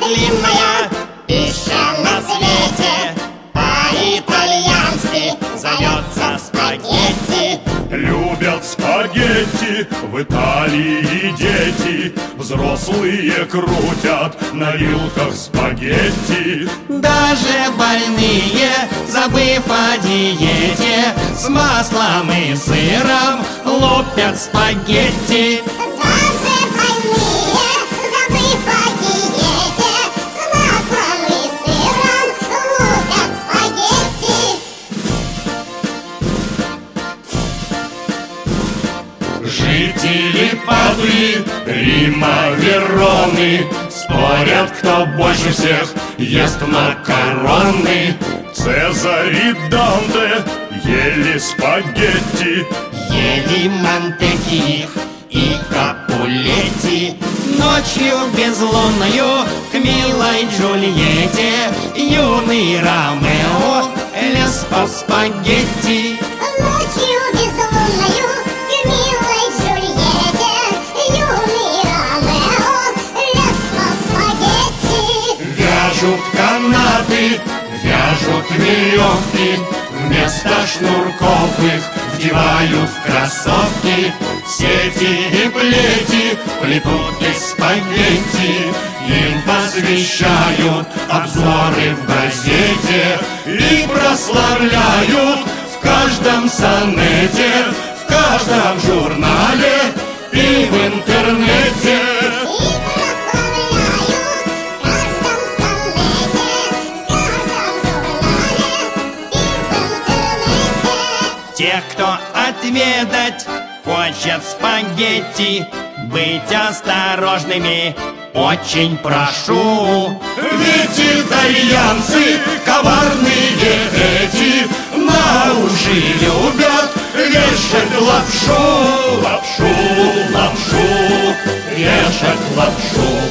длинная пища на свете, по-итальянски зовется спагетти. Любят спагетти в Италии дети, взрослые крутят на вилках спагетти. Даже больные, забыв о диете, с маслом и сыром лупят спагетти. Даже больные, забыв о диете, с маслом и сыром лупят спагетти. Жители Падуи, Рима, Вероны спорят, кто больше всех ест макароны. Цезарь и Данте ели спагетти, Ели Монтеки и Капулетти. Ночью безлунную к милой Джульетте юный Ромео лез по спагетти. Ночью безлунную к милой Джульетте юный Ромео лез по спагетти. вяжут канаты, вяжут веревки, вместо шнурков их вдевают в кроссовки. Сети и плети плетут из спагетти, им посвящают обзоры в газете и прославляют в каждом сонете, в каждом журнале и в интернете. И прославляют в каждом сонете, в каждом журнале и в интернете. Те, кто отведать хочет спагетти, быть осторожными очень прошу. Ведь итальянцы коварные эти на уши любят вешать лапшу, лапшу, лапшу, вешать лапшу.